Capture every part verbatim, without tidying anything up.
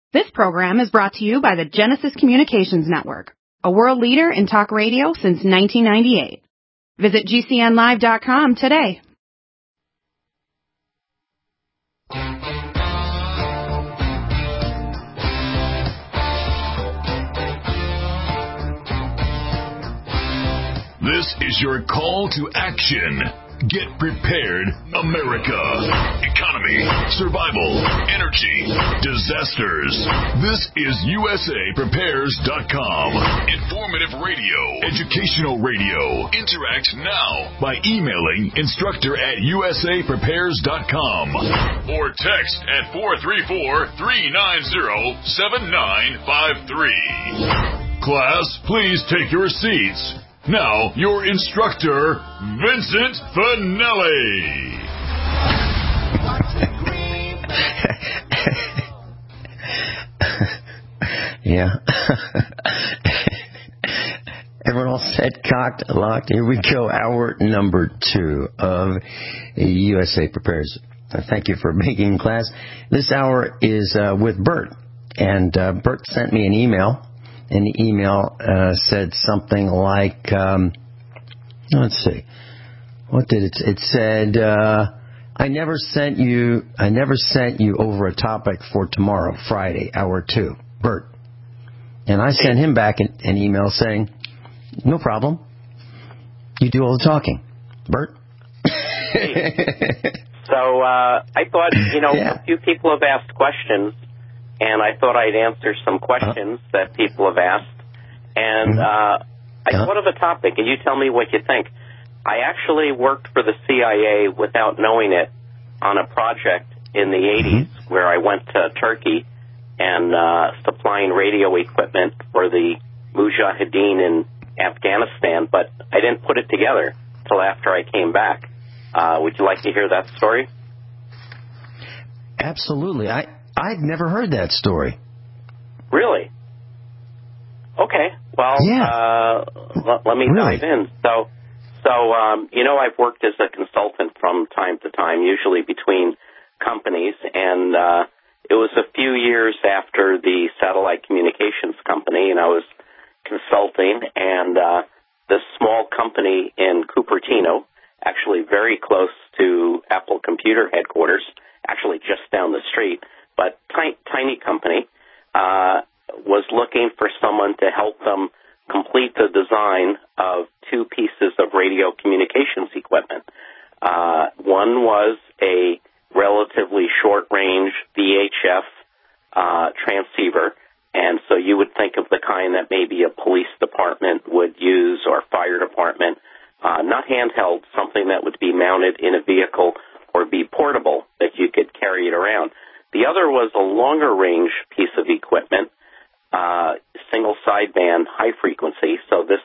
This program is brought to you by the Genesis Communications Network, a world leader in talk radio since nineteen ninety-eight. Visit G C N live dot com today. This is your call to action. Get prepared, America. Economy, survival, energy, disasters. This is U S A Prepares dot com. Informative radio, educational radio. Interact now by emailing instructor at U S A Prepares dot com or text at four three four, three nine zero, seven nine five three. Class, please take your seats. Now, your instructor, Vincent Finelli. Yeah. Everyone all set, cocked, locked. Here we go. Hour number two of U S A Prepares. Thank you for making class. This hour is uh, with Bert. And uh, Bert sent me an email. And the email uh, said something like, um, let's see, what did it? It said, uh, I never sent you, I never sent you over a topic for tomorrow, Friday, hour two, Bert. And I sent him back an, an email saying, no problem, you do all the talking, Bert. So uh, I thought, you know, yeah. a few people have asked questions. And I thought I'd answer some questions uh, that people have asked. And uh, I uh, thought of a topic, and you tell me what you think. I actually worked for the C I A without knowing it on a project in the eighties mm-hmm. where I went to Turkey and uh, supplying radio equipment for the Mujahideen in Afghanistan, but I didn't put it together until after I came back. Uh, would you like to hear that story? Absolutely. I... I'd never heard that story. Really? Okay. Well, yeah. uh, l- let me really? dive in. So, so um, you know, I've worked as a consultant from time to time, usually between companies, and uh, it was a few years after the satellite communications company, and I was consulting, and uh, this small company in Cupertino, actually very close to Apple Computer headquarters, actually just down the street, but tiny, tiny company, uh, was looking for someone to help them complete the design of two pieces of radio communications equipment. Uh, one was a relatively short-range V H F uh, transceiver, and so you would think of the kind that maybe a police department would use or fire department, uh, not handheld, something that would be mounted in a vehicle or be portable that you could carry it around. The other was a longer-range piece of equipment, uh, single sideband, high frequency. So this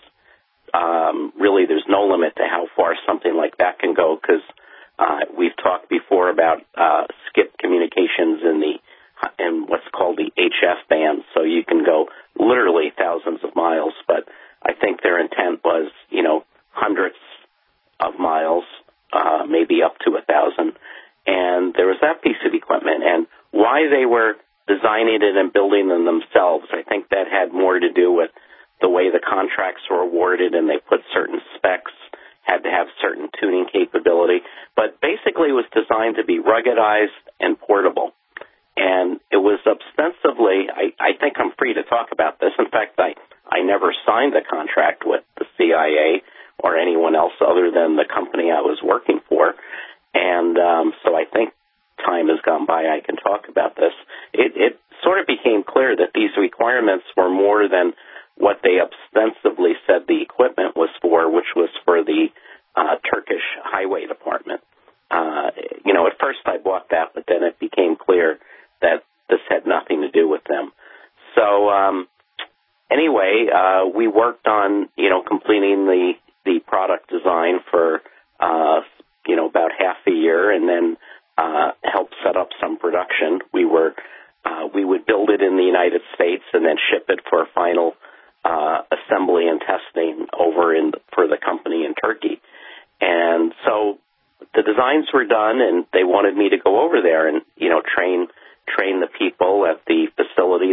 um, really, there's no limit to how far something like that can go, because uh, we've talked before about uh, skip communications in the in what's called the H F band. So you can go literally thousands of miles, but I think their intent was, you know, hundreds of miles, uh, maybe up to a thousand. And there was that piece of equipment. And why they were designing it and building them themselves, I think that had more to do with the way the contracts were awarded, and they put certain specs, had to have certain tuning capability. But basically it was designed to be ruggedized and portable. And it was ostensibly, I, I think I'm free to talk about this. In fact, I, I never signed the contract with the C I A or anyone else other than the company I was working for. And um, so I think time has gone by, I can talk about this. It, it sort of became clear that these requirements were more than what they ostensibly said the equipment was for, which was for the uh, Turkish Highway Department. Uh, you know, at first I bought that, but then it became clear that this had nothing to do with them. So um, anyway, uh, we worked on, you know, completing the, the product design for uh you know, about half a year, and then uh, help set up some production. We were, uh, we would build it in the United States and then ship it for final uh, assembly and testing over in the, for the company in Turkey. And so the designs were done, and they wanted me to go over there and, you know, train train the people at the facility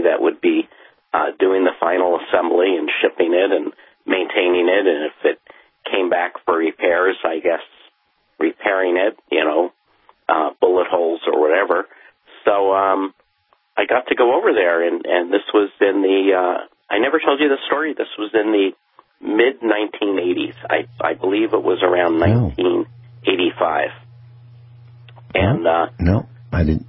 assembly and shipping it and maintaining it, and if it came back for repairs, I guess repairing it, you know, uh, bullet holes or whatever. So um, I got to go over there, and, and this was in the, uh, I never told you the story, this was in the mid nineteen eighties. I, I believe it was around nineteen eighty-five. And, uh, no, I didn't.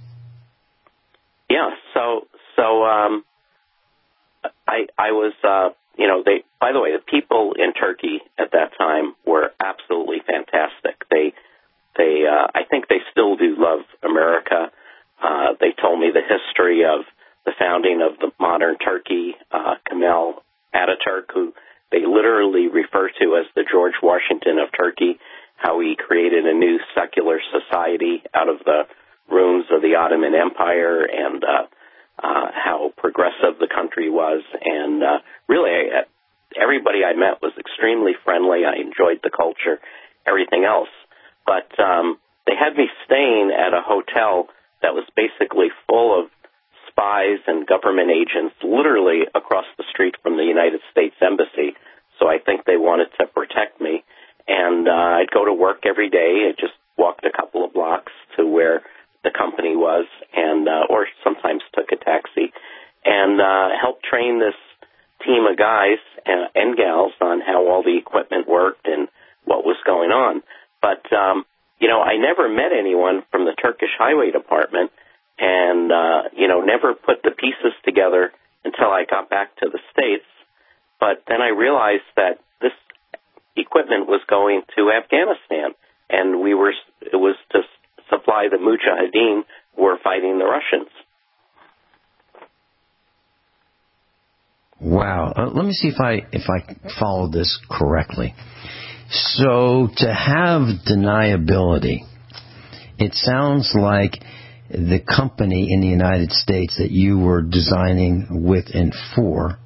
Yeah, so, so, um, I, I was, uh, you know, they, by the way, the people in Turkey at that time were absolutely fantastic. They, they, uh, I think they still do love America. Uh, they told me the history of the founding of the modern Turkey, uh, Kemal Ataturk, who they literally refer to as the George Washington of Turkey, how he created a new secular society out of the ruins of the Ottoman Empire, and uh, uh, how progressive the country was. And uh, really, I, everybody I met was extremely friendly. I enjoyed the culture, everything else. But um, they had me staying at a hotel that was basically full of spies and government agents, literally across the street from the United States Embassy. So I think they wanted to protect me. And uh, I'd go to work every day. I just walked a couple of blocks to where the company was, and uh, or sometimes took a taxi, and uh, helped train this team of guys and, and gals on how all the equipment worked and what was going on. But, um, you know, I never met anyone from the Turkish Highway Department, and, uh, you know, never put the pieces together until I got back to the States. But then I realized that this equipment was going to Afghanistan, and we were, it was to supply the Mujahideen who were fighting the Russians. Wow. Uh, let me see if I if I followed this correctly. So to have deniability, it sounds like the company in the United States that you were designing with and for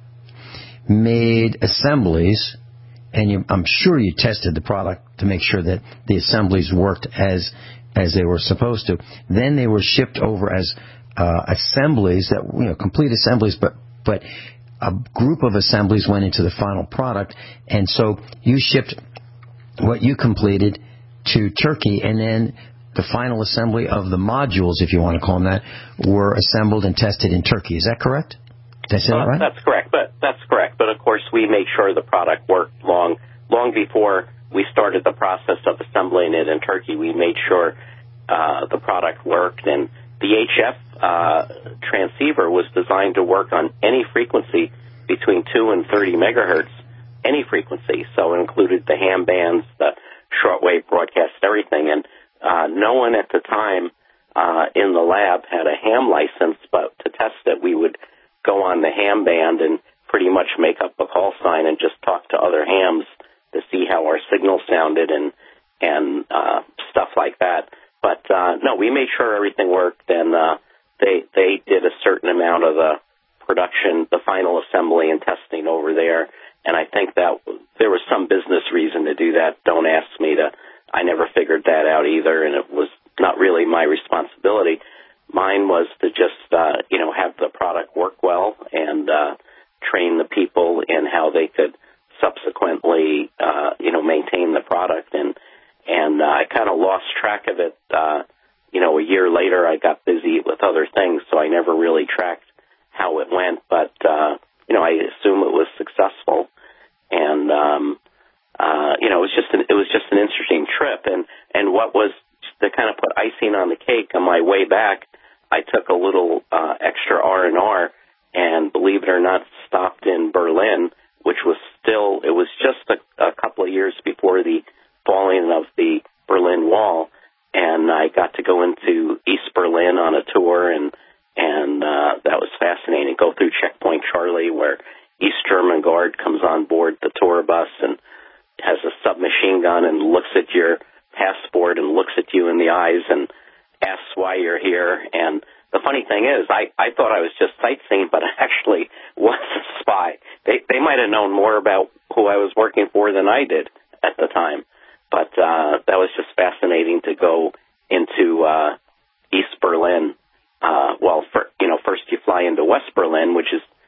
made assemblies, and you, I'm sure you tested the product to make sure that the assemblies worked as as they were supposed to. Then they were shipped over as uh, assemblies that, you know, complete assemblies, but but a group of assemblies went into the final product, and so you shipped what you completed to Turkey, and then the final assembly of the modules, if you want to call them that, were assembled and tested in Turkey. Is that correct? Did I say uh, that right? That's correct. But that's correct. But of course, we made sure the product worked long, long before we started the process of assembling it in Turkey. We made sure uh, the product worked, and the H F uh, transceiver was designed to work on any frequency between two and thirty megahertz, any frequency. So it included the ham bands, the shortwave broadcast, everything. And uh, no one at the time uh, in the lab had a ham license, but to test it, we would go on the ham band and pretty much make up a call sign and just talk to other hams to see how our signal sounded and and uh, stuff like that. But uh, no, we made sure everything worked, and uh, they they did a certain amount of the production, the final assembly and testing over there. And I think that there was some business reason to do that. Don't ask me to. I never figured that out either, and it was not really my responsibility. Mine was to just, uh, you know, have the product work well and uh, train the people in how they could subsequently, uh, you know, maintain the product. And and uh, I kind of lost track of it. Uh, you know, a year later, I got busy with other things, so I never really tracked how it went. But uh, you know, I assume it was successful. And um, uh, you know, it was just an, it was just an interesting trip. And and what was to kind of put icing on the cake on my way back, I took a little uh, extra R and R, and believe it or not, stopped in Berlin, which was still, it was just a, a couple of years before the falling of the Berlin Wall, and I got to go into East Berlin on a tour, and and uh, that was fascinating. Go through Checkpoint Charlie, where East German Guard comes on board the tour bus and has a submachine gun and looks at your passport and looks at you in the eyes and asks why you're here. And the funny thing is, I, I thought I was just sightseeing, but I actually was a spy. They they might have known more about who I was working for than I did at the time. But uh, that was just fascinating to go into uh, East Berlin. Uh, well, for, you know, first you fly into West Berlin, which is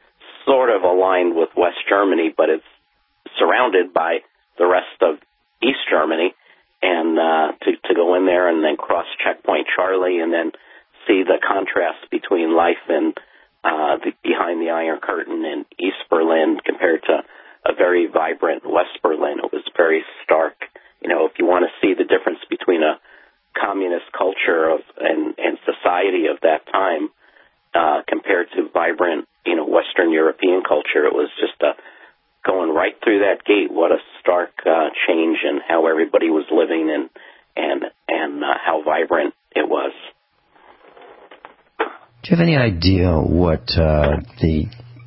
sort of aligned with West Germany, but it's surrounded by the rest of East Germany. And uh, to, to go in there and then cross Checkpoint Charlie and then see the contrast between life and uh, the, behind the Iron Curtain in East Berlin compared to a very vibrant West Berlin. It was very stark. You know, if you want to see the difference between a communist culture of and, and society of that time uh, compared to vibrant, you know, Western European culture, it was just a going right through that gate. What a stark uh, change in how everybody was living and and and uh, how vibrant it was. Do you have any idea what uh, the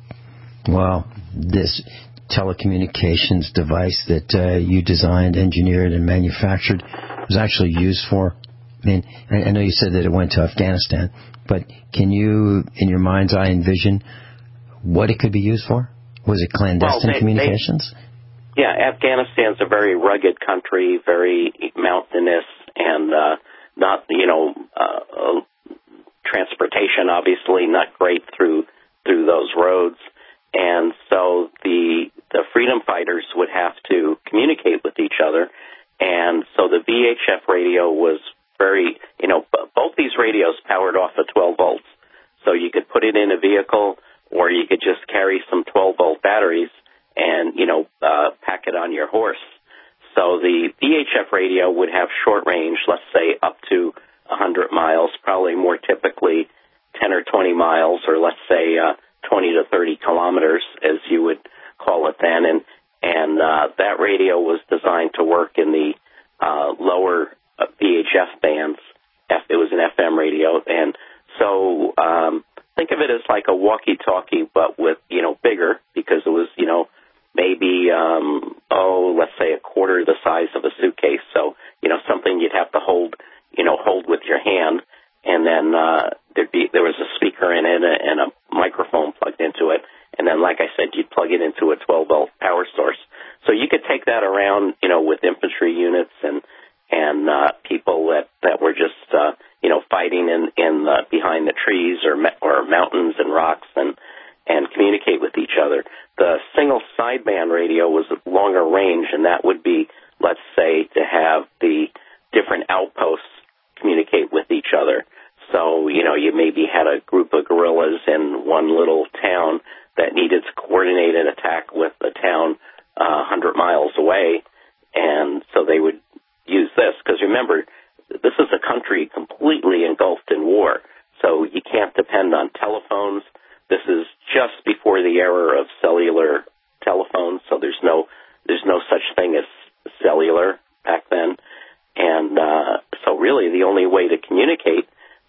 well this telecommunications device that uh, you designed, engineered, and manufactured was actually used for? I mean, I know you said that it went to Afghanistan, but can you, in your mind's eye, envision what it could be used for? Was it clandestine well, they, communications? They, yeah, Afghanistan's a very rugged country, very mountainous, and uh, not, you know, uh, transportation obviously not great through through those roads, and so the the freedom fighters would have to communicate with each other, and so the V H F radio was very, you know, both these radios powered off of twelve volts, so you could put it in a vehicle, or you could just carry some twelve-volt batteries and, you know, uh, pack it on your horse. So the V H F radio would have short range, let's say up to one hundred miles, probably more typically ten or twenty miles, or let's say uh, twenty to thirty kilometers, as you would call it then. And, and uh, that radio was designed to work in the uh, lower uh, V H F bands. F, it was an F M radio. And so... Um, Think of it as like a walkie-talkie, but with, you know, bigger, because it was, you know, maybe, um, oh, let's say a quarter the size of a suitcase. So, you know, something you'd have to hold, you know, hold with your hand. And then uh, there'd be there was a speaker in it and a microphone plugged into it. And then, like I said, you'd plug it into a twelve-volt power source. So you could take that around, you know, with infantry units and and uh, people that, that were just, uh, you know, fighting in, in the, behind the trees or or mountains and rocks and, and communicate with each other. The single sideband radio was longer range, and that would be, let's say, to have the different outposts communicate with each other. So, you know, you maybe had a group of guerrillas in one little town that needed to coordinate an attack with a town uh, one hundred miles away, and so they would use this, because remember, this is a country completely engulfed in war, so you can't depend on telephones. This is just before the era of cellular telephones, so there's no there's no such thing as cellular back then, and uh, so really the only way to communicate,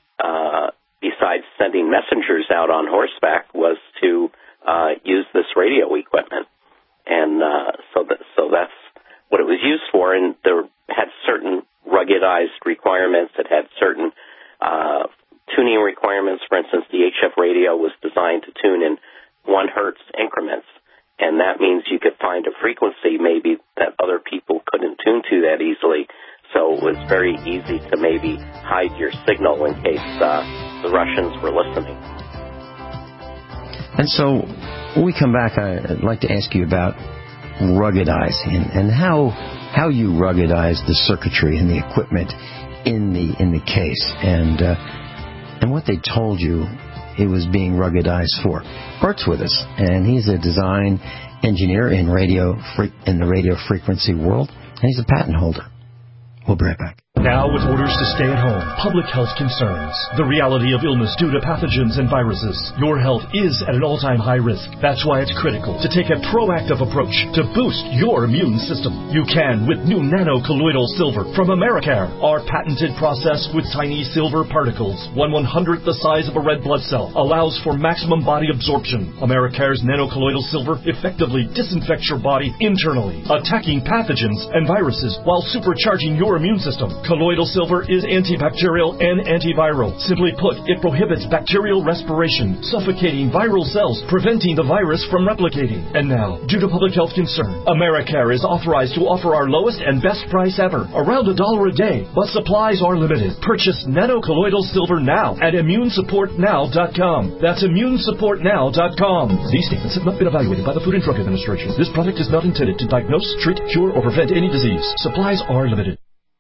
uh, besides sending messengers out on horseback, was to uh, use this radio equipment, and uh, so that so that's what it was used for, and there had certain ruggedized requirements. It had certain uh, tuning requirements. For instance, the H F radio was designed to tune in one hertz increments, and that means you could find a frequency maybe that other people couldn't tune to that easily. So it was very easy to maybe hide your signal in case uh, the Russians were listening. And so when we come back, I'd like to ask you about ruggedizing and, and how how you ruggedize the circuitry and the equipment in the in the case, and uh, and what they told you it was being ruggedized for. Bert's with us, and he's a design engineer in radio in the radio frequency world, and he's a patent holder. We'll be right back. Now, with orders to stay at home, public health concerns, the reality of illness due to pathogens and viruses, your health is at an all-time high risk. That's why it's critical to take a proactive approach to boost your immune system. You can with new nano-colloidal silver from Americare. Our patented process with tiny silver particles, one one-hundredth the size of a red blood cell, allows for maximum body absorption. Americare's nano-colloidal silver effectively disinfects your body internally, attacking pathogens and viruses while supercharging your immune system. Colloidal silver is antibacterial and antiviral. Simply put, it prohibits bacterial respiration, suffocating viral cells, preventing the virus from replicating. And now, due to public health concern, Americare is authorized to offer our lowest and best price ever, around a dollar a day, but supplies are limited. Purchase nanocolloidal silver now at immune support now dot com. That's immune support now dot com. These statements have not been evaluated by the Food and Drug Administration. This product is not intended to diagnose, treat, cure, or prevent any disease. Supplies are limited.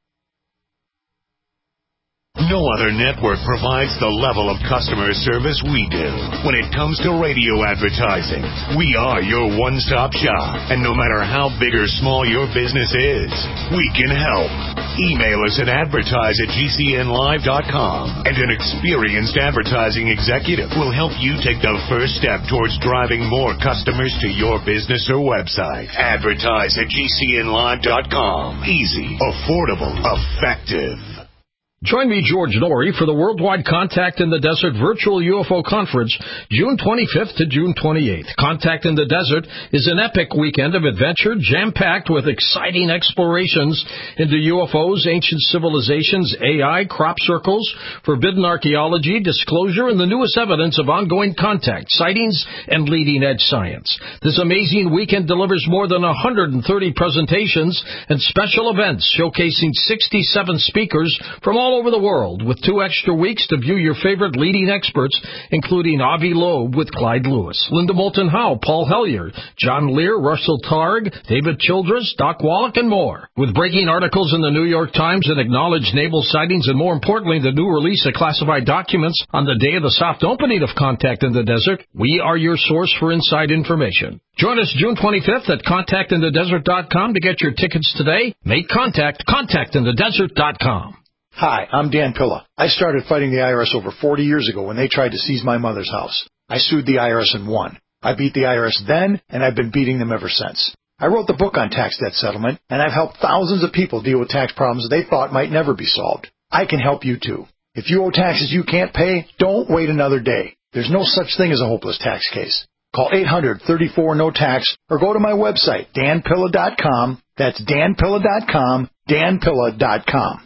No other network provides the level of customer service we do. When it comes to radio advertising, we are your one-stop shop. And no matter how big or small your business is, we can help. Email us at advertise at G C N live dot com, and an experienced advertising executive will help you take the first step towards driving more customers to your business or website. Advertise at G C N live dot com. Easy, affordable, effective. Join me, George Norrie, for the Worldwide Contact in the Desert Virtual U F O Conference, June twenty-fifth to June twenty-eighth. Contact in the Desert is an epic weekend of adventure, jam-packed with exciting explorations into U F Os, ancient civilizations, A I, crop circles, forbidden archaeology, disclosure, and the newest evidence of ongoing contact, sightings, and leading-edge science. This amazing weekend delivers more than one hundred thirty presentations and special events showcasing sixty-seven speakers from all over the world, with two extra weeks to view your favorite leading experts, including Avi Loeb with Clyde Lewis, Linda Moulton Howe, Paul Hellyer, John Lear, Russell Targ, David Childress, Doc Wallach, and more. With breaking articles in the New York Times and acknowledged naval sightings, and more importantly, the new release of classified documents on the day of the soft opening of Contact in the Desert, we are your source for inside information. Join us June twenty-fifth at contact in the desert dot com to get your tickets today. Make contact, contact in the desert dot com. Hi, I'm Dan Pilla. I started fighting the I R S over forty years ago when they tried to seize my mother's house. I sued the I R S and won. I beat the I R S then, and I've been beating them ever since. I wrote the book on tax debt settlement, and I've helped thousands of people deal with tax problems they thought might never be solved. I can help you too. If you owe taxes you can't pay, don't wait another day. There's no such thing as a hopeless tax case. Call eight hundred, thirty-four, no tax or go to my website, dan pilla dot com. That's dan pilla dot com, dan pilla dot com.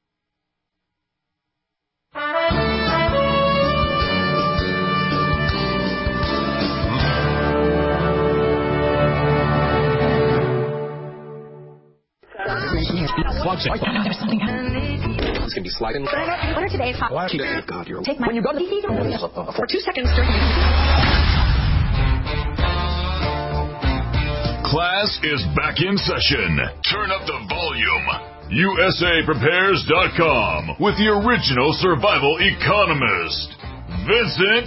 There's something happening. It's going to be sliding. What are today's hot? Why God, you're Take my when you go to the for two seconds during Class is back in session. Turn up the volume. U S A prepares dot com with the original survival economist, Vincent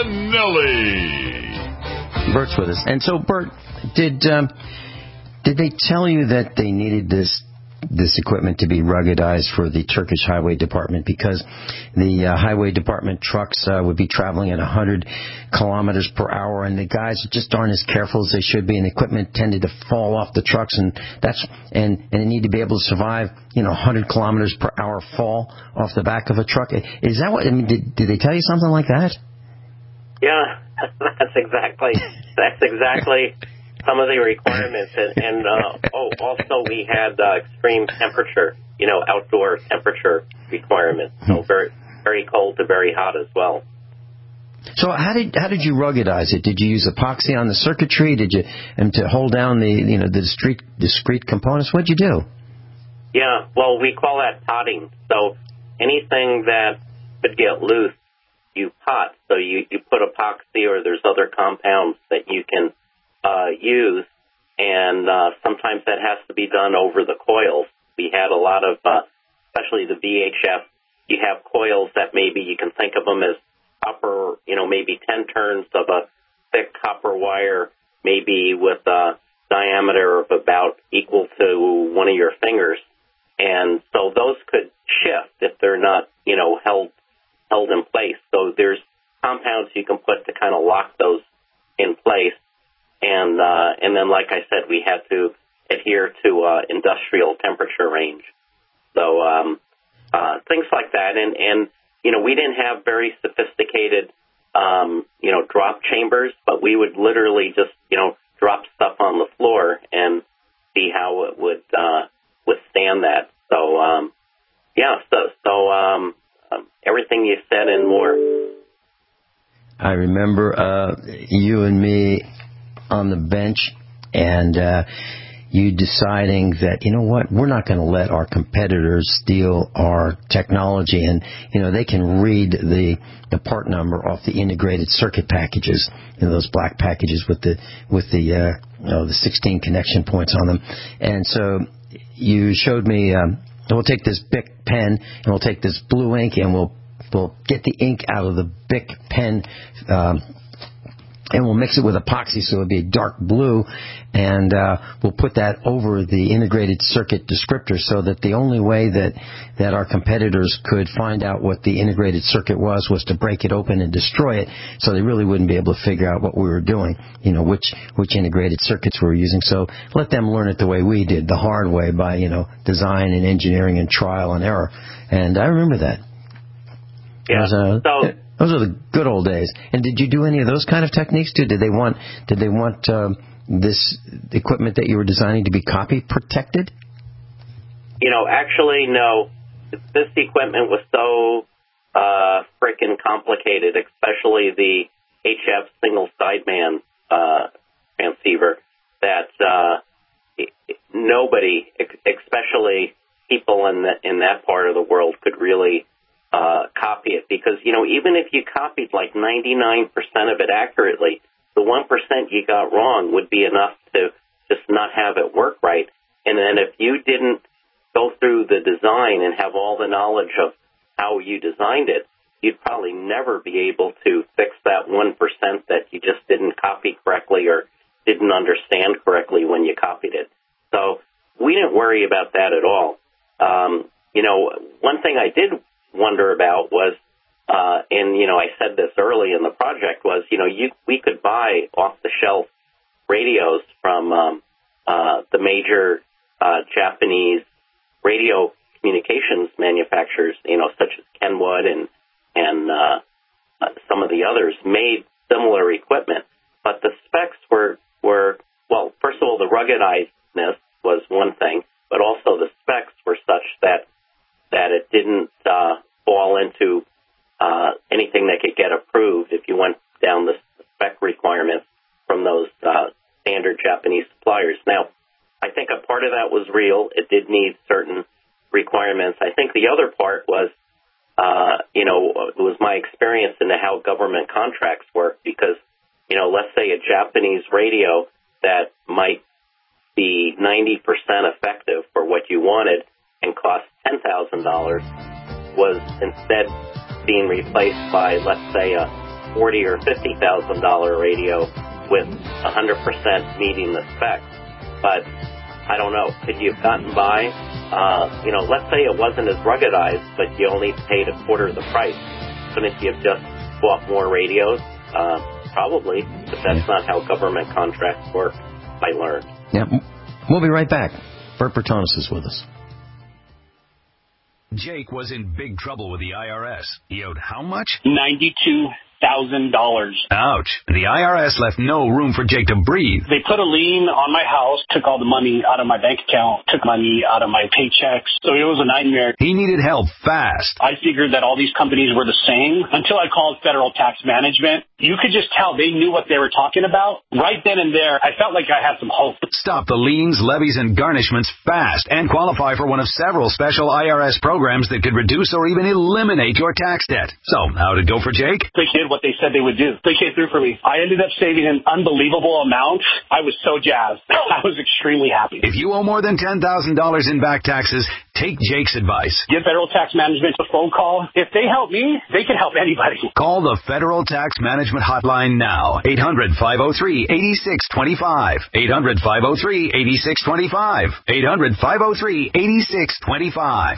Finelli. Bert's with us. And so, Bert, did um, did they tell you that they needed this this equipment to be ruggedized for the Turkish Highway Department, because the uh, Highway Department trucks uh, would be traveling at one hundred kilometers per hour, and the guys just aren't as careful as they should be, and the equipment tended to fall off the trucks, and that's and and they need to be able to survive, you know, one hundred kilometers per hour fall off the back of a truck. Is that what? I mean, did did they tell you something like that? Yeah, that's exactly that's exactly. Some of the requirements, and, and uh, oh, also we had uh, extreme temperature, you know, outdoor temperature requirements. So very, very cold to very hot as well. So how did how did you ruggedize it? Did you use epoxy on the circuitry? Did you and to hold down the you know the discrete discrete components? What'd you do? Yeah, well, we call that potting. So anything that could get loose, you pot. So you you put epoxy, or there's other compounds that you can Uh, use, and uh, sometimes that has to be done over the coils. We had a lot of, uh, especially the V H F, you have coils that maybe you can think of them as copper, you know, maybe ten turns of a thick copper wire, maybe with a diameter of about equal to one of your fingers. And so those could shift if they're not, you know, held held in place. So there's compounds you can put to kind of lock those in place. And uh, and then, like I said, we had to adhere to uh, industrial temperature range. So um, uh, things like that. And, and, you know, we didn't have very sophisticated, um, you know, drop chambers, but we would literally just, you know, drop stuff on the floor and see how it would uh, withstand that. So, um, yeah, so, so um, um, everything you said and more. I remember uh, you and me on the bench, and uh, you deciding that, you know what, we're not going to let our competitors steal our technology. And, you know, they can read the, the part number off the integrated circuit packages, you know, those black packages with the, with the, uh, you know, the sixteen connection points on them. And so you showed me, um, we'll take this Bic pen and we'll take this blue ink and we'll, we'll get the ink out of the Bic pen, um, and we'll mix it with epoxy so it'll be dark blue, and uh, we'll put that over the integrated circuit descriptor so that the only way that, that our competitors could find out what the integrated circuit was was to break it open and destroy it, so they really wouldn't be able to figure out what we were doing, you know, which, which integrated circuits we were using. So let them learn it the way we did, the hard way, by, you know, design and engineering and trial and error. And I remember that. Yeah. Was, uh, so, those are the good old days. And did you do any of those kind of techniques too? Did they want did they want um, this equipment that you were designing to be copy protected? You know, actually, no. This equipment was so uh, frickin' complicated, especially the H F single sideband uh, transceiver, that uh, nobody, especially people in the, in that part of the world, could really Uh, copy it, because, you know, even if you copied like ninety-nine percent of it accurately, the one percent you got wrong would be enough to just not have it work right. And then if you didn't go through the design and have all the knowledge of how you designed it, you'd probably never be able to fix that one percent that you just didn't copy correctly or didn't understand correctly when you copied it. So we didn't worry about that at all. Um, you know, one thing I did wonder about was, uh, and, you know, I said this early in the project, was, you know, you, we could buy off-the-shelf radios from um, uh, the major uh, Japanese radio communications manufacturers, you know, such as Kenwood and, and uh, uh, some of the others, made similar equipment. But the specs were, were, well, first of all, the ruggedizedness was one thing, but also the specs were such that that it didn't uh, fall into uh, anything that could get approved if you went down the spec requirements from those uh, standard Japanese suppliers. Now, I think a part of that was real. It did need certain requirements. I think the other part was, uh, you know, it was my experience into how government contracts work, because, you know, let's say a Japanese radio that might be ninety percent effective for what you wanted and cost ten thousand dollars was instead being replaced by, let's say, a forty thousand dollars or fifty thousand dollars radio with one hundred percent meeting the spec. But I don't know, could you have gotten by? Uh, you know, let's say it wasn't as ruggedized, but you only paid a quarter of the price. Couldn't you have just bought more radios? Uh, probably, but that's not how government contracts work, I learned. Yeah, we'll be right back. Bert Bertones is with us. Jake was in big trouble with the I R S. He owed how much? ninety-two thousand dollars. Ouch. The I R S left no room for Jake to breathe. They put a lien on my house, took all the money out of my bank account, took money out of my paychecks. So it was a nightmare. He needed help fast. I figured that all these companies were the same until I called Federal Tax Management. You could just tell they knew what they were talking about. Right then and there, I felt like I had some hope. Stop the liens, levies, and garnishments fast and qualify for one of several special I R S programs that could reduce or even eliminate your tax debt. So, how'd it go for Jake? They did what they said they would do. They came through for me. I ended up saving an unbelievable amount. I was so jazzed. I was extremely happy. If you owe more than ten thousand dollars in back taxes, take Jake's advice. Give Federal Tax Management a phone call. If they help me, they can help anybody. Call the Federal Tax Management Hotline now. eight hundred, five oh three, eight six two five. eight hundred, five oh three, eight six two five. eight hundred, five oh three, eight six two five.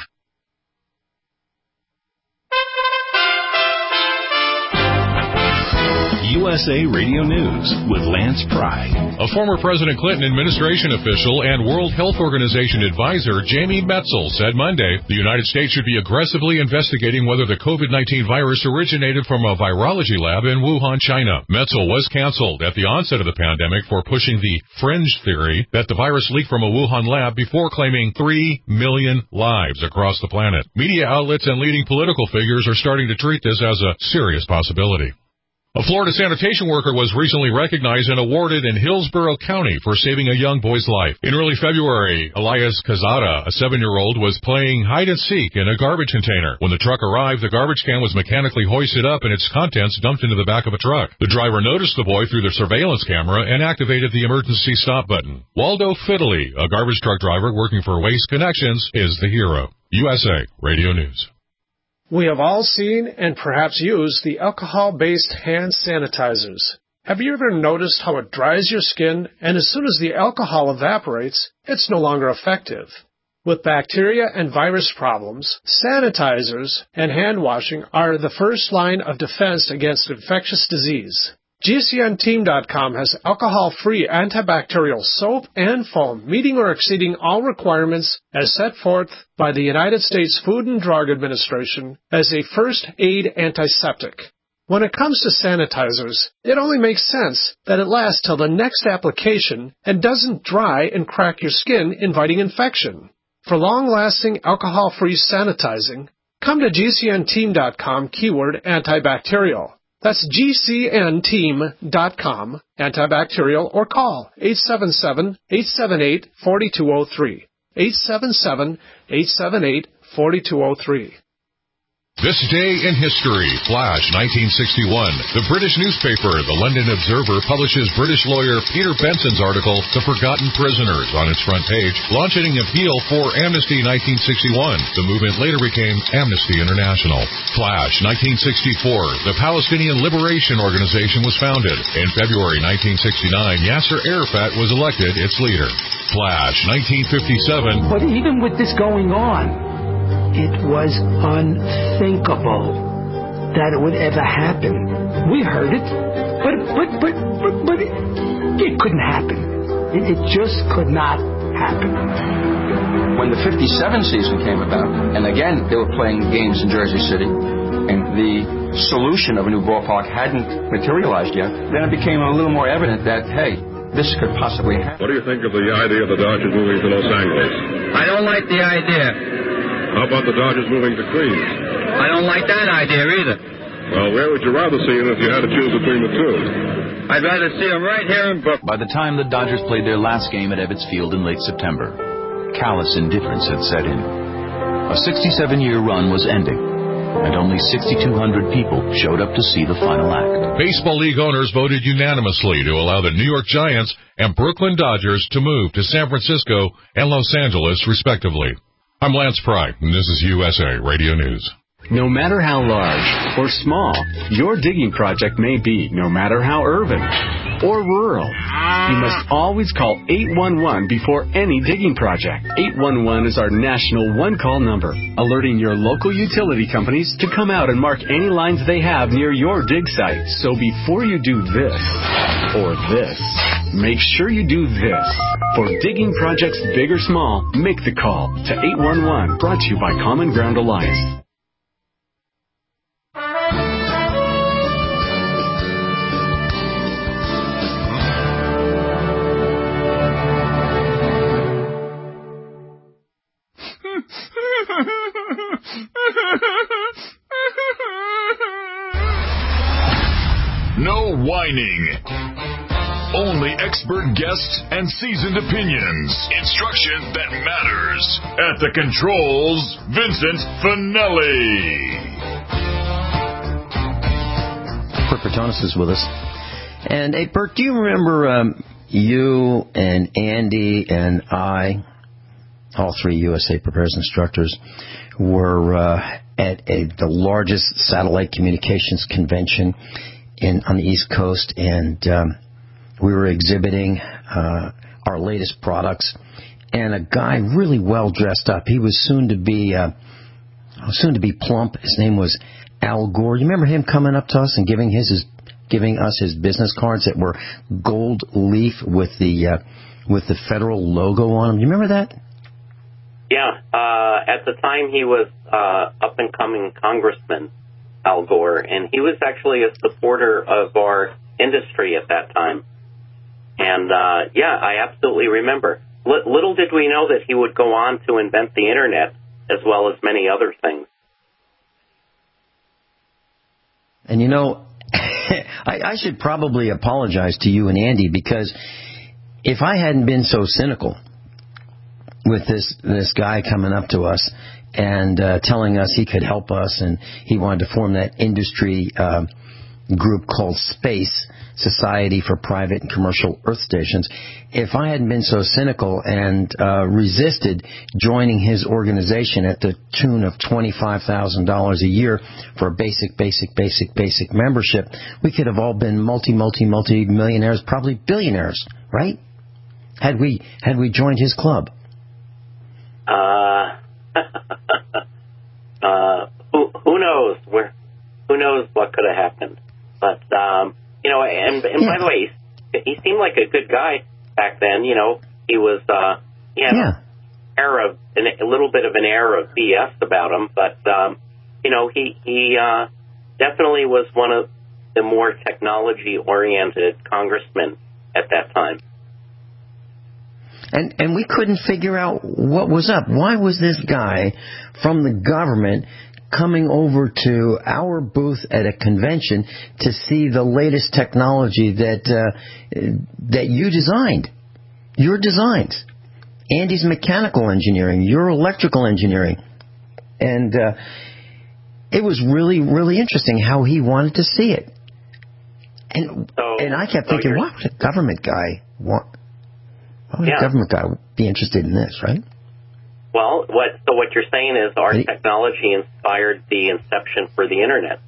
U S A Radio News with Lance Pry. A former President Clinton administration official and World Health Organization advisor, Jamie Metzl, said Monday the United States should be aggressively investigating whether the COVID nineteen virus originated from a virology lab in Wuhan, China. Metzl was canceled at the onset of the pandemic for pushing the fringe theory that the virus leaked from a Wuhan lab before claiming three million lives across the planet. Media outlets and leading political figures are starting to treat this as a serious possibility. A Florida sanitation worker was recently recognized and awarded in Hillsborough County for saving a young boy's life. In early February, Elias Cazada, a seven-year-old, was playing hide-and-seek in a garbage container. When the truck arrived, the garbage can was mechanically hoisted up and its contents dumped into the back of a truck. The driver noticed the boy through the surveillance camera and activated the emergency stop button. Waldo Fiddley, a garbage truck driver working for Waste Connections, is the hero. U S A Radio News. We have all seen and perhaps used the alcohol-based hand sanitizers. Have you ever noticed how it dries your skin, and as soon as the alcohol evaporates, it's no longer effective? With bacteria and virus problems, sanitizers and hand washing are the first line of defense against infectious disease. G C N team dot com has alcohol-free antibacterial soap and foam meeting or exceeding all requirements as set forth by the United States Food and Drug Administration as a first aid antiseptic. When it comes to sanitizers, it only makes sense that it lasts till the next application and doesn't dry and crack your skin, inviting infection. For long-lasting alcohol-free sanitizing, come to G C N team dot com keyword antibacterial. That's G C N team dot com, antibacterial, or call eight seven seven, eight seven eight, four two zero three, eight seven seven, eight seven eight, four two zero three. This day in history, Flash, nineteen sixty-one. The British newspaper, the London Observer, publishes British lawyer Peter Benson's article, The Forgotten Prisoners, on its front page, launching an appeal for Amnesty nineteen sixty-one. The movement later became Amnesty International. Flash, nineteen sixty-four. The Palestinian Liberation Organization was founded. In February nineteen sixty-nine, Yasser Arafat was elected its leader. Flash, nineteen fifty-seven. But even with this going on, it was unthinkable that it would ever happen. We heard it, but but but but, but it, it couldn't happen. It, it just could not happen. When the fifty-seven season came about, and again they were playing games in Jersey City, and the solution of a new ballpark hadn't materialized yet, then it became a little more evident that, hey, this could possibly happen. What do you think of the idea of the Dodgers moving to Los Angeles? I don't like the idea. How about the Dodgers moving to Queens? I don't like that idea either. Well, where would you rather see them if you had to choose between the two? I'd rather see them right here in Brooklyn. By the time the Dodgers played their last game at Ebbets Field in late September, callous indifference had set in. A sixty-seven-year run was ending, and only sixty-two hundred people showed up to see the final act. Baseball league owners voted unanimously to allow the New York Giants and Brooklyn Dodgers to move to San Francisco and Los Angeles, respectively. I'm Lance Pry, and this is U S A Radio News. No matter how large or small your digging project may be, no matter how urban or rural, you must always call eight one one before any digging project. eight one one is our national one-call number, alerting your local utility companies to come out and mark any lines they have near your dig site. So before you do this or this, make sure you do this. For digging projects big or small, make the call to eight one one, brought to you by Common Ground Alliance. No whining. Only expert guests and seasoned opinions. Instruction that matters. At the controls, Vincent Finelli. Kurt Bertonis is with us. And, hey, Bert, do you remember um, you and Andy and I, all three U S A Prepares instructors, were uh, at a, the largest satellite communications convention in on the East Coast, and um, we were exhibiting uh, our latest products, and a guy really well dressed up. He was soon to be uh, soon to be plump. His name was Al Gore. You remember him coming up to us and giving his, his giving us his business cards that were gold leaf with the uh, with the federal logo on them. You remember that? Yeah. Uh, at the time, he was uh, up-and-coming Congressman, Al Gore, and he was actually a supporter of our industry at that time. And, uh, yeah, I absolutely remember. L- little did we know that he would go on to invent the Internet as well as many other things. And, you know, I, I should probably apologize to you and Andy, because if I hadn't been so cynical with this this guy coming up to us and uh, telling us he could help us, and he wanted to form that industry uh, group called SPACE, Society for Private and Commercial Earth Stations, if I hadn't been so cynical and uh, resisted joining his organization at the tune of twenty-five thousand dollars a year for a basic, basic, basic, basic membership, we could have all been multi, multi, multi millionaires, probably billionaires, right? Had we had we joined his club. Uh, uh, who who knows where? Who knows what could have happened? But um, you know, and and yeah. by the way, he, he seemed like a good guy back then. You know, he was uh, he had yeah. an air of an, a little bit of an air of B S about him, but um, you know, he he uh, definitely was one of the more technology oriented congressmen at that time. And and we couldn't figure out what was up. Why was this guy from the government coming over to our booth at a convention to see the latest technology that uh, that you designed? Your designs. Andy's mechanical engineering, your electrical engineering. And uh, it was really, really interesting how he wanted to see it. And so, and I kept so thinking, why would a government guy want... Why would yeah. a government guy be interested in this, right? Well, what so what you're saying is our he, technology inspired the inception for the Internet.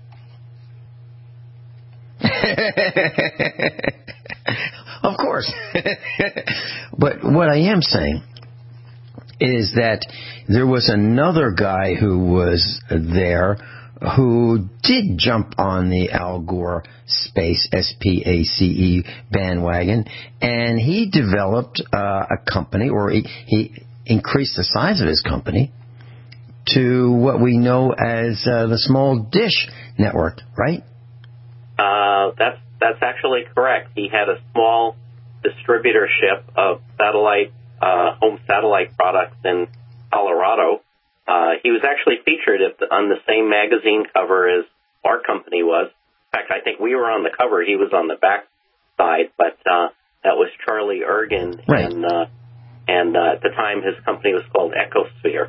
Of course. But what I am saying is that there was another guy who was there who did jump on the Al Gore Space, S P A C E, bandwagon, and he developed uh, a company, or he, he increased the size of his company to what we know as uh, the Small Dish Network, right? Uh, that's that's actually correct. He had a small distributorship of satellite, uh, home satellite products in Colorado. Uh, he was actually featured at the, on the same magazine cover as our company was. In fact, I think we were on the cover. He was on the back side, but uh, that was Charlie Ergen. Right. And, uh, and uh, at the time, his company was called Ecosphere.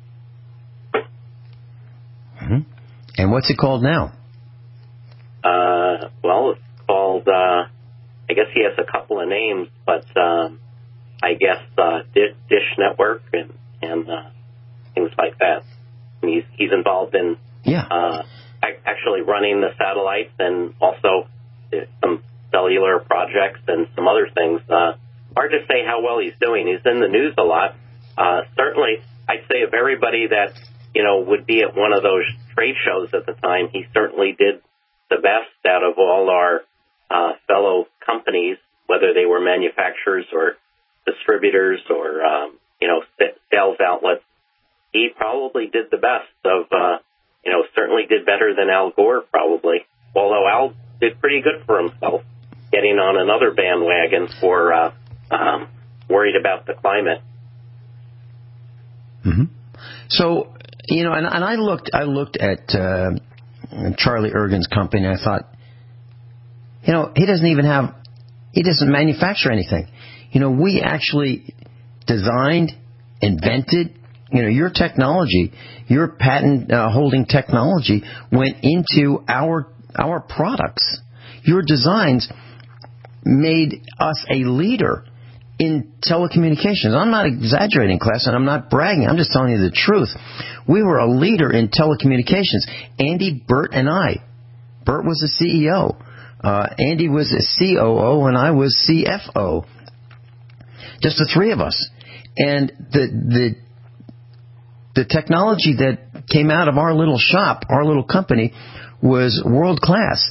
Mm-hmm. And what's it called now? Uh, well, it's called, uh, I guess he has a couple of names, but um, I guess uh, Dish Network and, and uh, things like that. And he's he's involved in yeah. uh, actually running the satellites and also some cellular projects and some other things. Uh, hard to say how well he's doing. He's in the news a lot. Uh, certainly, I'd say of everybody that you know would be at one of those trade shows at the time, he certainly did the best out of all our uh, fellow companies, whether they were manufacturers or distributors or um, you know sales outlets. He probably did the best of, uh, you know, certainly did better than Al Gore probably, although Al did pretty good for himself, getting on another bandwagon for uh, um, worried about the climate. Mm-hmm. So, you know, and, and I looked, I looked at uh, Charlie Ergen's company, and I thought, you know, he doesn't even have, he doesn't manufacture anything. You know, we actually designed, invented. You know, your technology, your patent uh, holding technology went into our our products. Your designs made us a leader in telecommunications. I'm not exaggerating, class, and I'm not bragging. I'm just telling you the truth. We were a leader in telecommunications. Andy, Bert, and I. Bert was the C E O. Uh, Andy was a C O O, and I was C F O. Just the three of us. And the the The technology that came out of our little shop, our little company, was world class.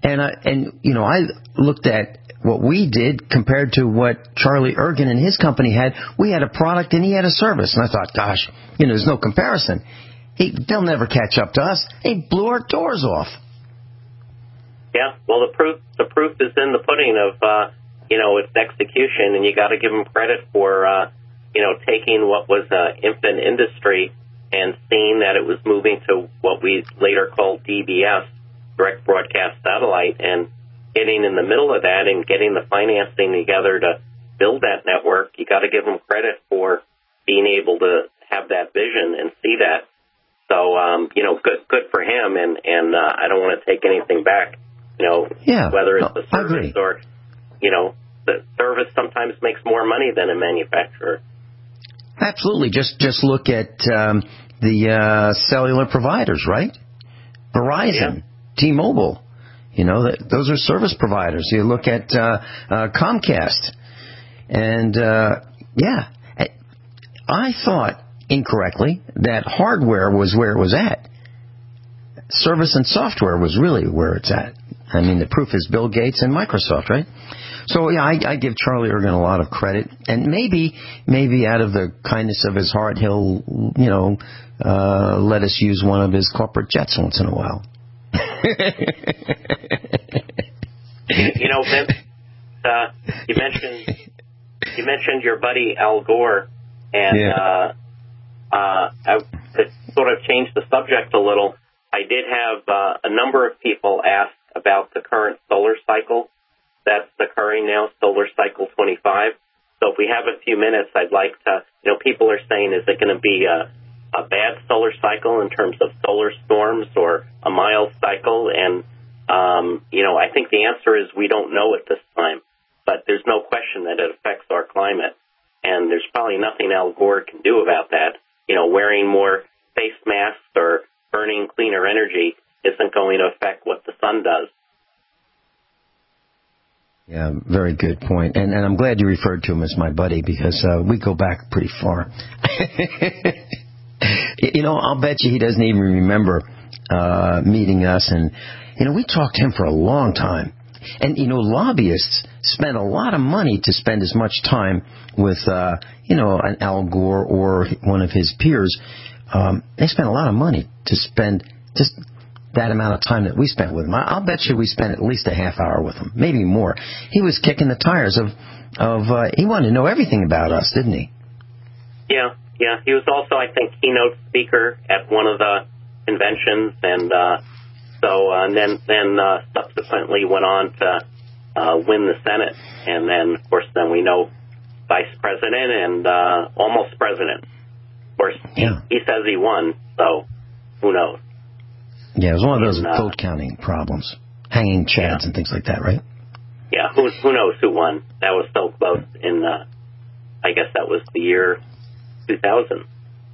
And, I, and you know, I looked at what we did compared to what Charlie Ergen and his company had. We had a product and he had a service. And I thought, gosh, you know, there's no comparison. He, they'll never catch up to us. They blew our doors off. Yeah, well, the proof the proof is in the pudding of, uh, you know, its execution, and you got to give them credit for, uh, you know, taking what was an infant industry and seeing that it was moving to what we later called D B S, direct broadcast satellite, and getting in the middle of that and getting the financing together to build that network. You got to give them credit for being able to have that vision and see that. So, um, you know, good good for him, and, and uh, I don't want to take anything back. You know, yeah, whether it's no, the service or, you know, the service sometimes makes more money than a manufacturer. Absolutely. Just just look at um, the uh, cellular providers, right? Verizon, yeah. T-Mobile. You know, that, those are service providers. You look at uh, uh, Comcast. And, uh, yeah, I thought incorrectly that hardware was where it was at. Service and software was really where it's at. I mean, the proof is Bill Gates and Microsoft, right? So, yeah, I, I give Charlie Ergen a lot of credit. And maybe, maybe out of the kindness of his heart, he'll, you know, uh, let us use one of his corporate jets once in a while. You know, Vince, uh, you mentioned you mentioned your buddy Al Gore, and yeah. uh, uh, I, to sort of change the subject a little, I did have uh, a number of people ask about the current solar cycle that's occurring now, solar cycle twenty-five. So if we have a few minutes, I'd like to, you know, people are saying, is it going to be a, a bad solar cycle in terms of solar storms or a mild cycle? And, um, you know, I think the answer is we don't know at this time, but there's no question that it affects our climate. And there's probably nothing Al Gore can do about that. You know, wearing more face masks or burning cleaner energy isn't going to affect what the sun does. Yeah, very good point. And, and I'm glad you referred to him as my buddy because uh, we go back pretty far. You know, I'll bet you he doesn't even remember uh, meeting us. And, you know, we talked to him for a long time. And, you know, lobbyists spend a lot of money to spend as much time with, uh, you know, an Al Gore or one of his peers. Um, they spend a lot of money to spend just that amount of time that we spent with him. I'll bet you we spent at least a half hour with him, maybe more. He was kicking the tires of, of uh, he wanted to know everything about us, didn't he? Yeah, yeah. He was also, I think, keynote speaker at one of the conventions, and uh, so uh, and then then uh, subsequently went on to uh, win the Senate, and then of course then we know vice president and uh, almost president. Of course, yeah. he, he says he won, so who knows? Yeah, it was one of those and, uh, vote counting problems, hanging chads yeah. and things like that, right? Yeah, who who knows who won? That was so close. In uh, I guess that was the year two thousand.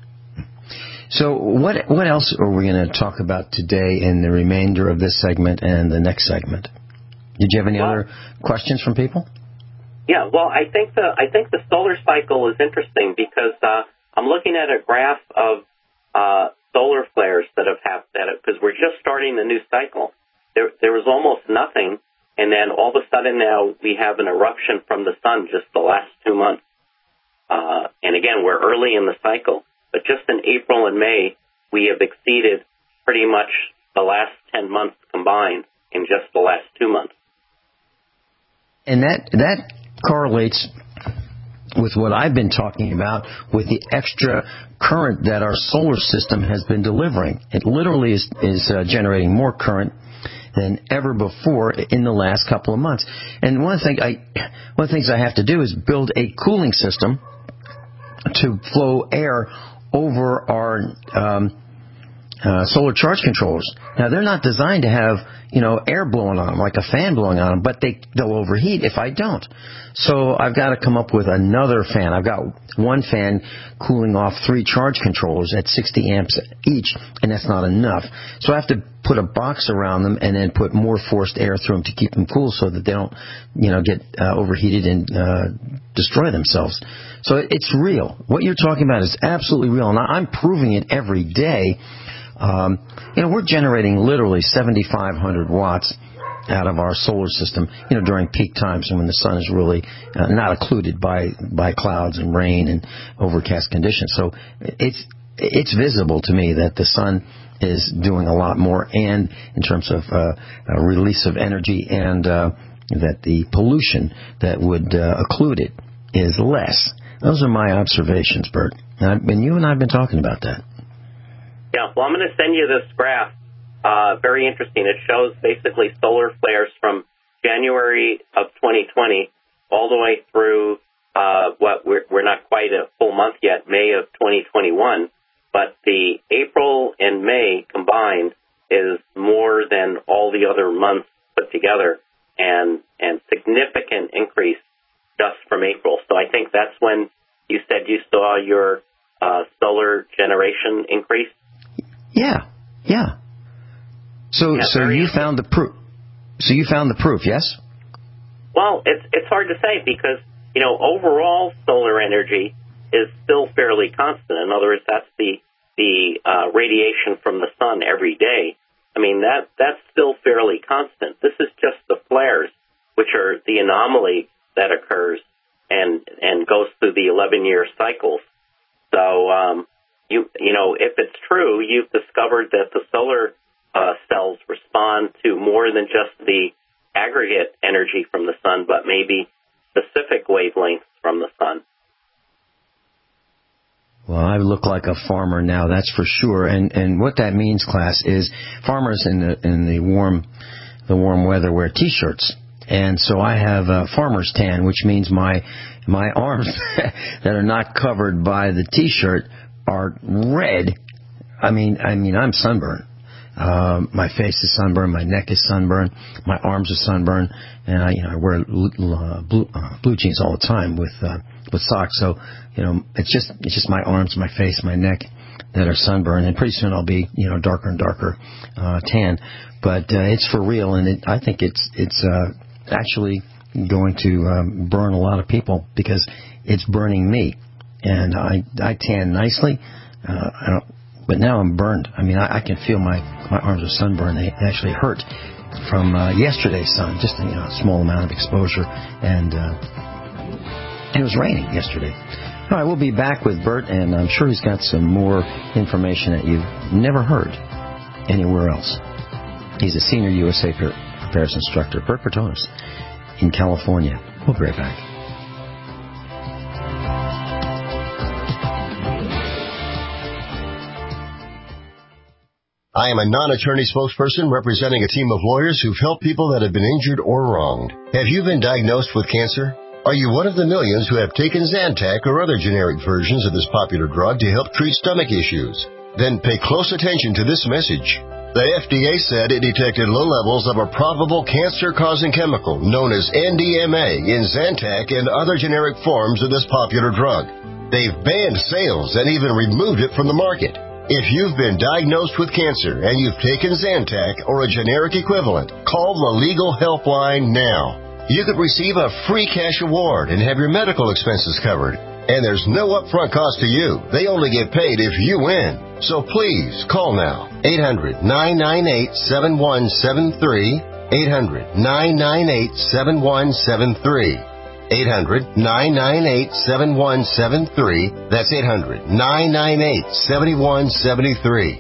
So what what else are we going to talk about today in the remainder of this segment and the next segment? Did you have any well, other questions from people? Yeah, well, I think the I think the solar cycle is interesting because uh, I'm looking at a graph of uh, solar flares that have happened because we're just starting the new cycle. There there was almost nothing, and then all of a sudden now we have an eruption from the sun just the last two months. Uh, and again, we're early in the cycle, but just in April and May, we have exceeded pretty much the last ten months combined in just the last two months. And that that correlates with what I've been talking about with the extra current that our solar system has been delivering. It literally is, is uh, generating more current than ever before in the last couple of months. And one thing I, one of the things I have to do is build a cooling system to flow air over our um, uh, solar charge controllers. Now, they're not designed to have, you know, air blowing on them, like a fan blowing on them, but they, they'll overheat if I don't. So I've got to come up with another fan. I've got one fan cooling off three charge controllers at sixty amps each, and that's not enough. So I have to put a box around them and then put more forced air through them to keep them cool so that they don't, you know, get uh, overheated and uh, destroy themselves. So it's real. What you're talking about is absolutely real, and I'm proving it every day. Um, you know, we're generating literally seventy-five hundred watts out of our solar system, you know, during peak times when the sun is really uh, not occluded by by clouds and rain and overcast conditions. So it's it's visible to me that the sun is doing a lot more, and in terms of uh, uh, release of energy, and uh, that the pollution that would uh, occlude it is less. Those are my observations, Bert. And, I've, and you and I have been talking about that. Yeah, well, I'm going to send you this graph. Uh, very interesting. It shows basically solar flares from January of twenty twenty all the way through uh, what we're, we're not quite a full month yet, May of twenty twenty-one. But the April and May combined is more than all the other months put together, and and significant increase just from April. So I think that's when you said you saw your uh, solar generation increase. Yeah, yeah. So yeah, so you found the proof. So you found the proof, yes? Well, it's it's hard to say because, you know, overall solar energy is still fairly constant. In other words, that's the the uh, radiation from the sun every day. I mean, that that's still fairly constant. This is just the flares, which are the anomaly that occurs and and goes through the eleven-year cycles. So, um, you you know, if it's true, you've discovered that the solar uh, cells respond to more than just the aggregate energy from the sun, but maybe specific wavelengths from the sun. Well, I look like a farmer now, that's for sure. And and what that means, class, is farmers in the in the warm the warm weather wear T-shirts, and so I have a farmer's tan, which means my my arms that are not covered by the T-shirt are red. I mean, I mean, I'm sunburned. Uh, my face is sunburned, my neck is sunburned, my arms are sunburned, and I, you know, I wear uh, blue, uh, blue jeans all the time with uh, with socks. So, you know, it's just it's just my arms, my face, my neck that are sunburned, and pretty soon I'll be, you know, darker and darker uh, tan. But uh, it's for real, and it, I think it's it's uh, actually going to um, burn a lot of people because it's burning me, and I I tan nicely. Uh, I don't. But now I'm burned. I mean, I, I can feel my, my arms are sunburned. They actually hurt from uh, yesterday's sun, just you know, a small amount of exposure. And uh, it was raining yesterday. All right, we'll be back with Bert, and I'm sure he's got some more information that you've never heard anywhere else. He's a senior U S A prepares instructor, Bert Bertones, in California. We'll be right back. I am a non-attorney spokesperson representing a team of lawyers who've helped people that have been injured or wronged. Have you been diagnosed with cancer? Are you one of the millions who have taken Zantac or other generic versions of this popular drug to help treat stomach issues? Then pay close attention to this message. The F D A said it detected low levels of a probable cancer-causing chemical known as N D M A in Zantac and other generic forms of this popular drug. They've banned sales and even removed it from the market. If you've been diagnosed with cancer and you've taken Zantac or a generic equivalent, call the Legal Helpline now. You could receive a free cash award and have your medical expenses covered. And there's no upfront cost to you. They only get paid if you win. So please, call now. eight hundred, nine nine eight, seven one seven three. eight hundred, nine nine eight, seven one seven three. eight hundred, nine nine eight, seven one seven three. That's eight hundred, nine nine eight, seven one seven three.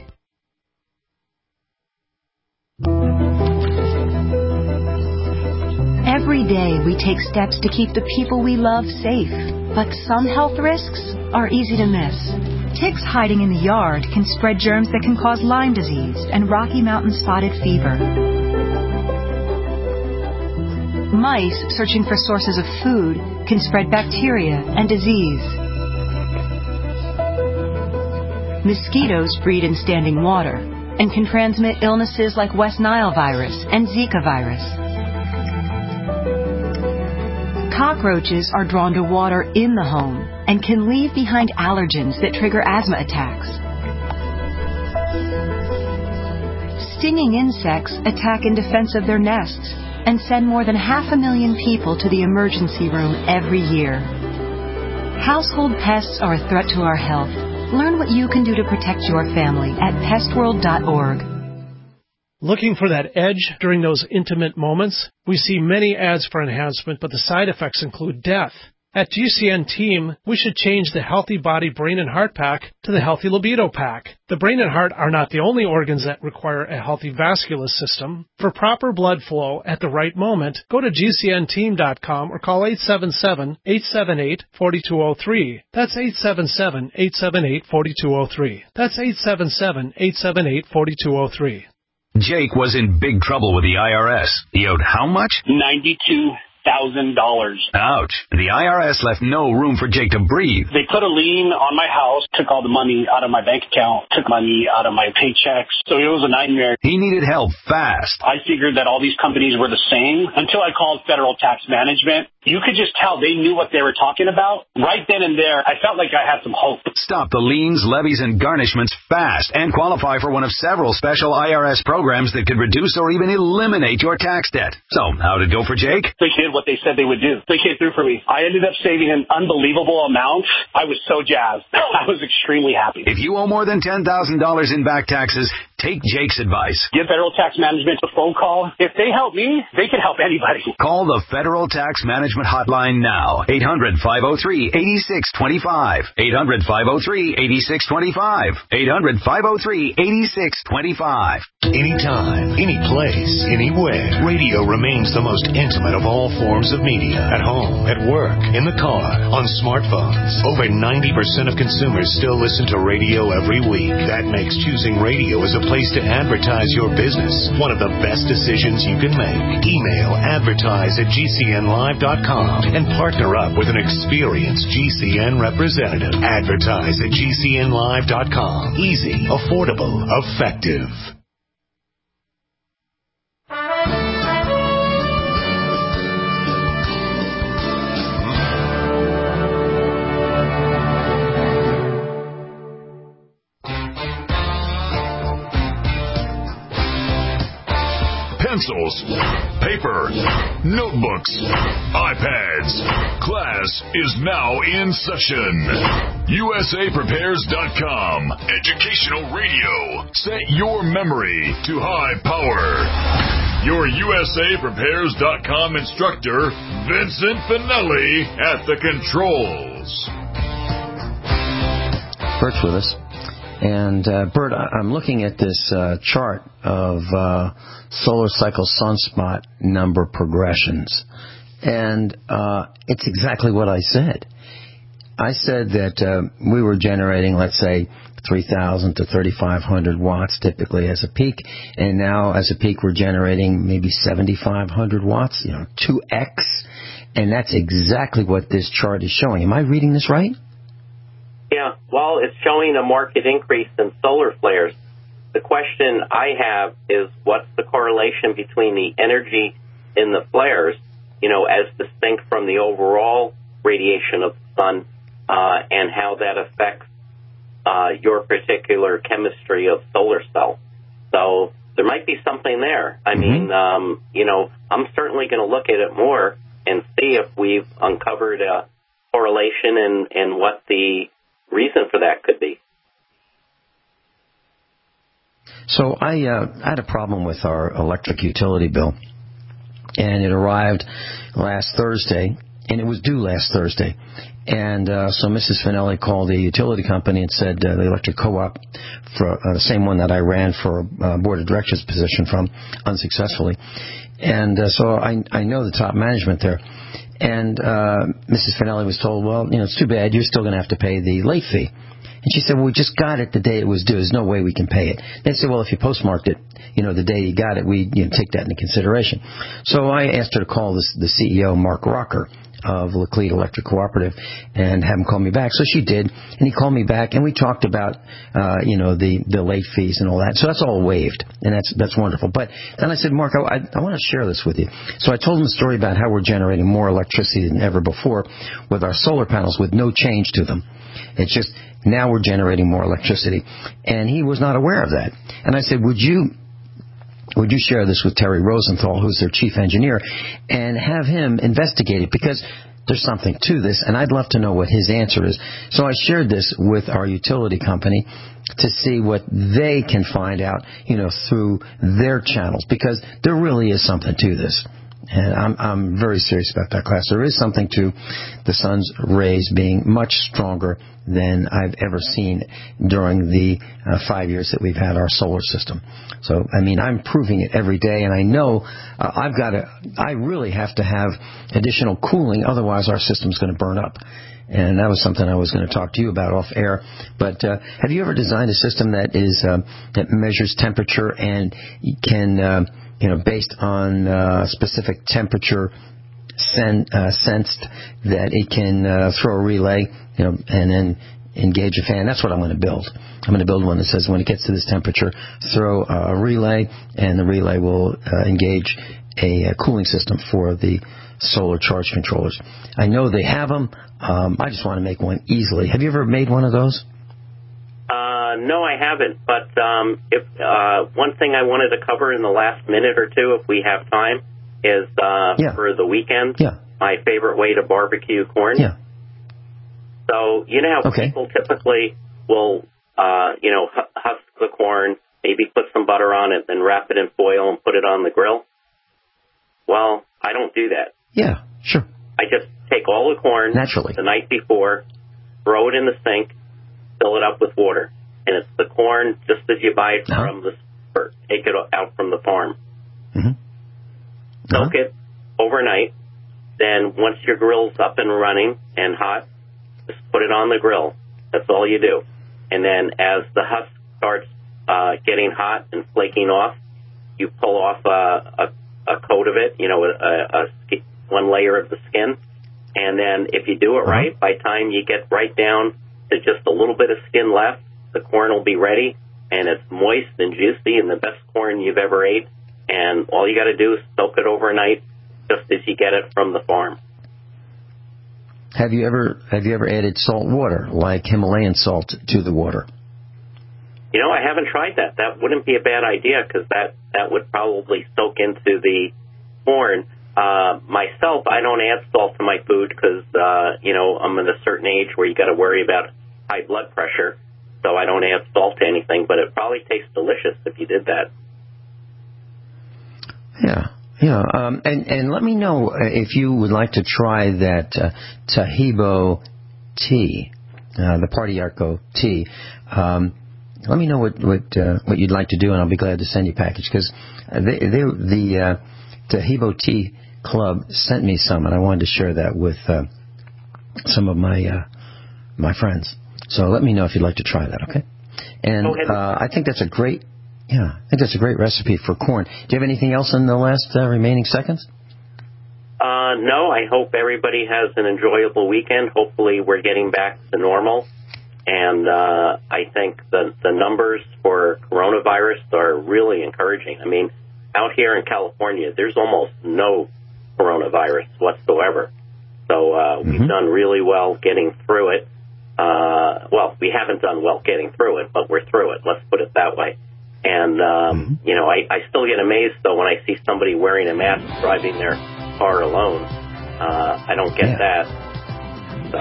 Every day we take steps to keep the people we love safe, but some health risks are easy to miss. Ticks hiding in the yard can spread germs that can cause Lyme disease and Rocky Mountain spotted fever. Mice searching for sources of food can spread bacteria and disease. Mosquitoes breed in standing water and can transmit illnesses like West Nile virus and Zika virus. Cockroaches are drawn to water in the home and can leave behind allergens that trigger asthma attacks. Stinging insects attack in defense of their nests and send more than half a million people to the emergency room every year. Household pests are a threat to our health. Learn what you can do to protect your family at pest world dot org. Looking for that edge during those intimate moments? We see many ads for enhancement, but the side effects include death. At G C N Team, we should change the Healthy Body, Brain, and Heart Pack to the Healthy Libido Pack. The brain and heart are not the only organs that require a healthy vascular system. For proper blood flow at the right moment, go to G C N team dot com or call eight seven seven, eight seven eight, four two zero three. That's eight seven seven, eight seven eight, four two zero three. That's eight seven seven, eight seven eight, four two zero three. Jake was in big trouble with the I R S. He owed how much? ninety-two thousand dollars. Ouch. The I R S left no room for Jake to breathe. They put a lien on my house, took all the money out of my bank account, took money out of my paychecks. So it was a nightmare. He needed help fast. I figured that all these companies were the same until I called Federal Tax Management. You could just tell they knew what they were talking about. Right then and there, I felt like I had some hope. Stop the liens, levies, and garnishments fast and qualify for one of several special I R S programs that could reduce or even eliminate your tax debt. So, how'd it go for Jake? They did what they said they would do. They came through for me. I ended up saving an unbelievable amount. I was so jazzed. I was extremely happy. If you owe more than ten thousand dollars in back taxes, take Jake's advice. Give Federal Tax Management a phone call. If they help me, they can help anybody. Call the Federal Tax Management Hotline now. eight hundred, five oh three, eight six two five. eight hundred, five oh three, eight six two five. eight hundred, five oh three, eight six two five. Anytime, any place, anywhere, radio remains the most intimate of all forms of media. At home, at work, in the car, on smartphones. Over ninety percent of consumers still listen to radio every week. That makes choosing radio as a place to advertise your business one of the best decisions you can make. Email advertise at G C N live dot com and partner up with an experienced G C N representative. Advertise at G C N live dot com. Easy, affordable, effective. Pencils, paper, notebooks, iPads. Class is now in session. U S A Prepares dot com. Educational radio. Set your memory to high power. Your U S A Prepares dot com instructor, Vincent Finelli, at the controls. Bert's with us. And, uh, Bert, I'm looking at this uh, chart of uh, solar cycle sunspot number progressions. And uh, it's exactly what I said. I said that uh, we were generating, let's say, three thousand to thirty-five hundred watts typically as a peak. And now as a peak we're generating maybe seventy-five hundred watts, you know, two X. And that's exactly what this chart is showing. Am I reading this right? Yeah, well, it's showing a marked increase in solar flares. The question I have is what's the correlation between the energy in the flares, you know, as distinct from the overall radiation of the sun, uh, and how that affects uh, your particular chemistry of solar cell. So there might be something there. I mm-hmm. mean, um, you know, I'm certainly going to look at it more and see if we've uncovered a correlation and, and what the reason for that could be. So I uh, had a problem with our electric utility bill, and it arrived last Thursday, and it was due last Thursday. And uh, so Missus Finelli called the utility company and said uh, the electric co-op, for uh, the same one that I ran for a uh, board of directors position from unsuccessfully. And uh, so I, I know the top management there. And uh, Missus Finelli was told, well, you know, it's too bad. You're still going to have to pay the late fee. And she said, well, we just got it the day it was due. There's no way we can pay it. They said, well, if you postmarked it, you know, the day you got it, we you know, take that into consideration. So I asked her to call this, the C E O, Mark Rocker, of Laclede Electric Cooperative, and have him call me back. So she did, and he called me back, and we talked about, uh, you know, the, the late fees and all that. So that's all waived, and that's that's wonderful. But then I said, Mark, I, I want to share this with you. So I told him the story about how we're generating more electricity than ever before with our solar panels with no change to them. It's just now we're generating more electricity. And he was not aware of that. And I said, would you... Would you share this with Terry Rosenthal, who's their chief engineer, and have him investigate it? Because there's something to this, and I'd love to know what his answer is. So I shared this with our utility company to see what they can find out, you know, through their channels, because there really is something to this. And I'm, I'm very serious about that, class. There is something to the sun's rays being much stronger than I've ever seen during the uh, five years that we've had our solar system. So, I mean, I'm proving it every day, and I know uh, I've got to, I really have to have additional cooling, otherwise our system's going to burn up. And that was something I was going to talk to you about off air. But uh, have you ever designed a system that is uh, that measures temperature and can, uh, you know, based on uh, specific temperature sen- uh, sensed, that it can uh, throw a relay, you know, and then engage a fan? That's what I'm going to build. I'm going to build one that says when it gets to this temperature, throw a relay, and the relay will uh, engage a, a cooling system for the solar charge controllers. I know they have them. Um, I just want to make one easily. Have you ever made one of those? Uh, no, I haven't. But um, if uh, one thing I wanted to cover in the last minute or two, if we have time, is uh, yeah. for the weekend, yeah. my favorite way to barbecue corn. Yeah. So you know how okay. people typically will, uh, you know, husk the corn, maybe put some butter on it, then wrap it in foil and put it on the grill? Well, I don't do that. Yeah, sure. I just take all the corn naturally the night before, throw it in the sink, fill it up with water. And it's the corn just as you buy it uh-huh. from the store. Take it out from the farm. Mm-hmm. Uh-huh. Soak it overnight. Then once your grill's up and running and hot, just put it on the grill. That's all you do. And then as the husk starts uh, getting hot and flaking off, you pull off a, a, a coat of it, you know, a, a, a one layer of the skin. And then if you do it uh-huh. right, by the time you get right down to just a little bit of skin left, the corn will be ready, and it's moist and juicy and the best corn you've ever ate. And all you got to do is soak it overnight just as you get it from the farm. Have you ever have you ever added salt water, like Himalayan salt, to the water? You know, I haven't tried that. That wouldn't be a bad idea, because that, that would probably soak into the corn. Uh, myself, I don't add salt to my food because, uh, you know, I'm at a certain age where you got to worry about high blood pressure, so I don't add salt to anything, but it probably tastes delicious if you did that. Yeah, yeah, um, and, and let me know if you would like to try that uh, Taheebo tea, uh, the Partiarco tea. Um, let me know what what, uh, what you'd like to do, and I'll be glad to send you a package, because they, they, the uh, Taheebo tea Club sent me some, and I wanted to share that with uh, some of my uh, my friends. So let me know if you'd like to try that, okay? And uh, I think that's a great, yeah, I think that's a great recipe for corn. Do you have anything else in the last uh, remaining seconds? Uh, no, I hope everybody has an enjoyable weekend. Hopefully we're getting back to normal. And uh, I think the, the numbers for coronavirus are really encouraging. I mean, out here in California, there's almost no coronavirus whatsoever. So uh, mm-hmm. we've done really well getting through it. Uh, well, we haven't done well getting through it, but we're through it. Let's put it that way. And, um, mm-hmm. you know, I, I still get amazed, though, when I see somebody wearing a mask driving their car alone. Uh, I don't get yeah. that. So.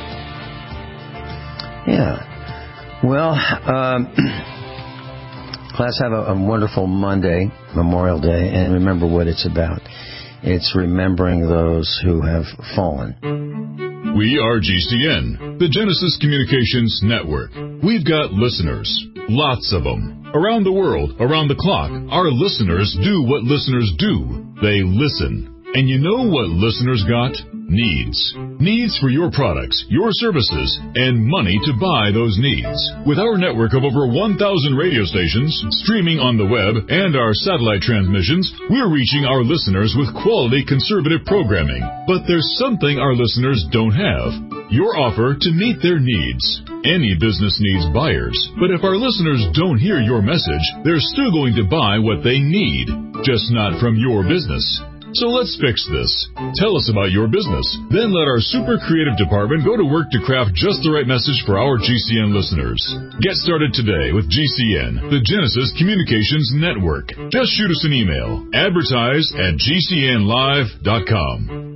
Yeah. Well, um, class, have a, a wonderful Monday, Memorial Day, and remember what it's about. It's remembering those who have fallen. We are G C N, the Genesis Communications Network. We've got listeners, lots of them. Around the world, around the clock, our listeners do what listeners do. They listen. And you know what listeners got? Needs. Needs for your products, your services, and money to buy those needs. With our network of over one thousand radio stations, streaming on the web, and our satellite transmissions, we're reaching our listeners with quality conservative programming. But there's something our listeners don't have. Your offer to meet their needs. Any business needs buyers, but if our listeners don't hear your message, they're still going to buy what they need, just not from your business. So let's fix this. Tell us about your business. Then let our super creative department go to work to craft just the right message for our G C N listeners. Get started today with G C N, the Genesis Communications Network. Just shoot us an email. Advertise at G C N live dot com.